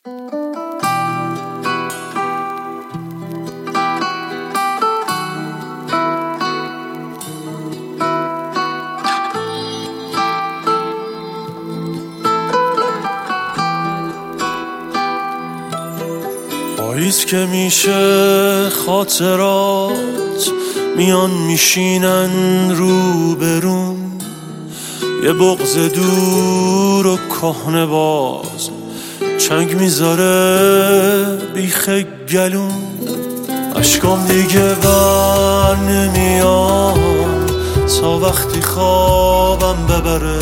پاییز که میشه خاطرات میان میشینن رو برون، یه بغض دور و کهنه باز چنگ میذاره بیخ گلون. اشکام دیگه بر نمیان تا وقتی خوابم ببره،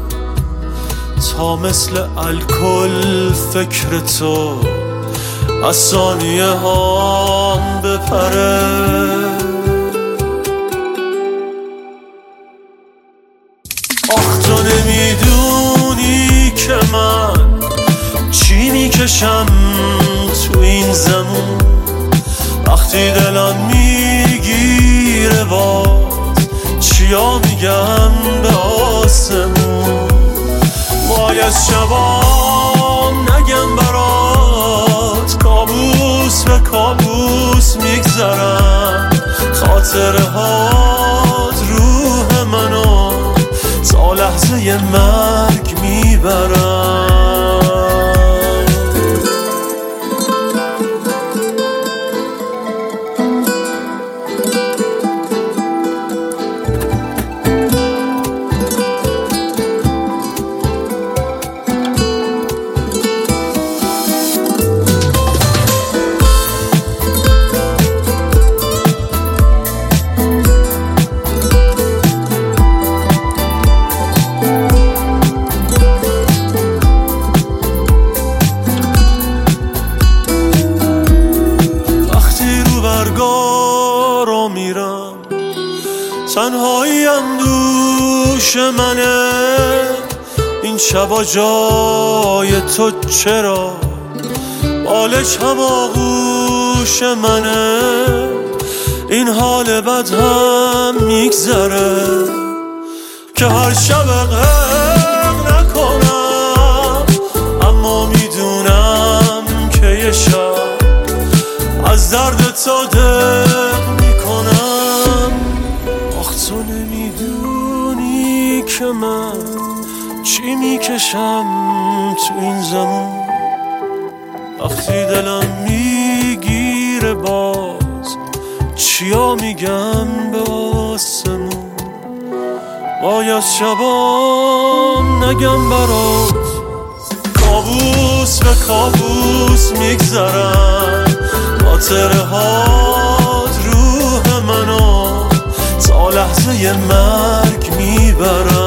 تا مثل الکل فکر تو از ثانیه هام بپره. آخ تو نمیدونی که من چی میکشم تو این زمون، وقتی دلم میگیره باز چیا میگم به آسمون. وای از شبام نگم برات، کابوس به کابوس میگذرم، خاطره هات روح منو تا لحظه مرگ میبرم. برگارو میرم تنهاییم دوش منه، این شبا جای تو چرا بالش هم آغوش منه. این حال بد هم میگذره که هر شب غرق نکنم، اما میدونم که یه شب از درد تو دق میکنم. آخ تو نمیدونی که من چی میکشم تو این زمون، وقتی دلم میگیره باز چیا میگم به آسمون. وای از شبام نگم برات، کابوس به کابوس میگذرم، خاطره هات روح منو تا لحظه مرگ میبرم.